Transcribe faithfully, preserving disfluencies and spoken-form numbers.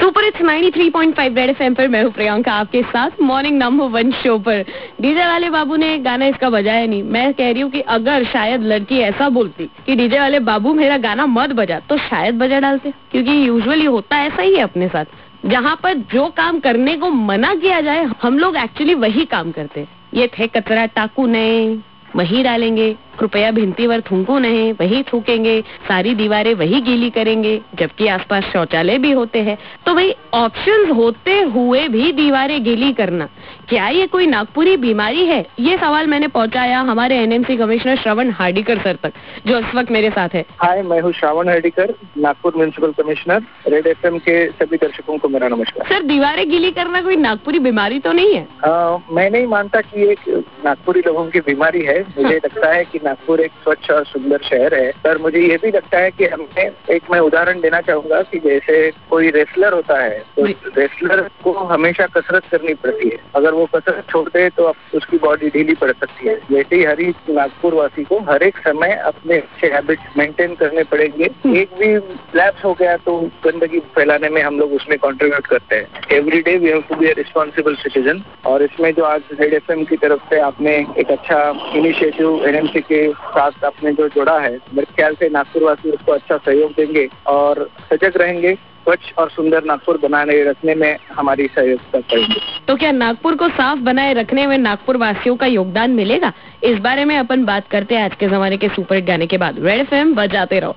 Super it's ninety three point five Red FM पर मैं हूँ प्रियंका आपके साथ मॉर्निंग नंबर वन शो पर। डीजे वाले बाबू ने गाना इसका बजाया नहीं। मैं कह रही हूँ कि अगर शायद लड़की ऐसा बोलती कि डीजे वाले बाबू मेरा गाना मत बजा, तो शायद बजा डालते, क्योंकि यूजुअली होता ऐसा ही है अपने साथ। जहाँ पर जो काम करने को मना किया जाए हम लोग एक्चुअली वही काम करते हैं। ये थे कचरा टाकू नहीं, वही डालेंगे, कृपया भिंती वर थूको नहीं, वही थूकेंगे, सारी दीवारें वही गीली करेंगे, जबकि आसपास शौचालय भी होते हैं। तो भाई ऑप्शंस होते हुए भी दीवारें गीली करना, क्या ये कोई नागपुरी बीमारी है? ये सवाल मैंने पहुंचाया हमारे NMC commissioner Shravan Hardikar sir तक, जो इस वक्त मेरे साथ है। हाय, मैं हूँ Shravan Hardikar, Nagpur municipal commissioner. Red FM के सभी दर्शकों को मेरा नमस्कार। सर, दीवारें गीली करना कोई नागपुरी बीमारी तो नहीं है? आ, मैं नहीं मानता कि ये नागपुरी लोगों की बीमारी है। मुझे लगता है कि नागपुर एक स्वच्छ और सुंदर शहर है। पर मुझे ये भी लगता है कि हमें एक मैं उदाहरण देना चाहूंगा कि जैसे कोई रेसलर होता है तो रेसलर को हमेशा कसरत करनी पड़ती है। अगर वो कसरत छोड़ दे तो उसकी बॉडी ढीली पड़ सकती है। वैसे ही हर एक नागपुर वासी को हर एक समय अपने अच्छे हैबिट्स मेंटेन करने पड़ेंगे। एक भी लैप्स हो गया तो गंदगी फैलाने में हम लोग उसमें कंट्रीब्यूट करते हैं। Every day we have to be a responsible citizen. और इसमें जो आज रेड एफएम की तरफ से आपने एक अच्छा इनिशिएटिव एनएमसी के साथ आपने जो जोड़ा है, मेरे ख्याल से नागपुर वासी उसको अच्छा सहयोग देंगे और सजग रहेंगे। स्वच्छ और सुंदर नागपुर बनाने रखने में हमारी सहयोग कर पाएंगे। तो क्या नागपुर को साफ बनाए रखने में नागपुर वासियों का योगदान मिलेगा? इस बारे में अपन बात करते हैं आज के जमाने के सुपर हिट गाने के बाद। रेड एफएम बजाते रहो।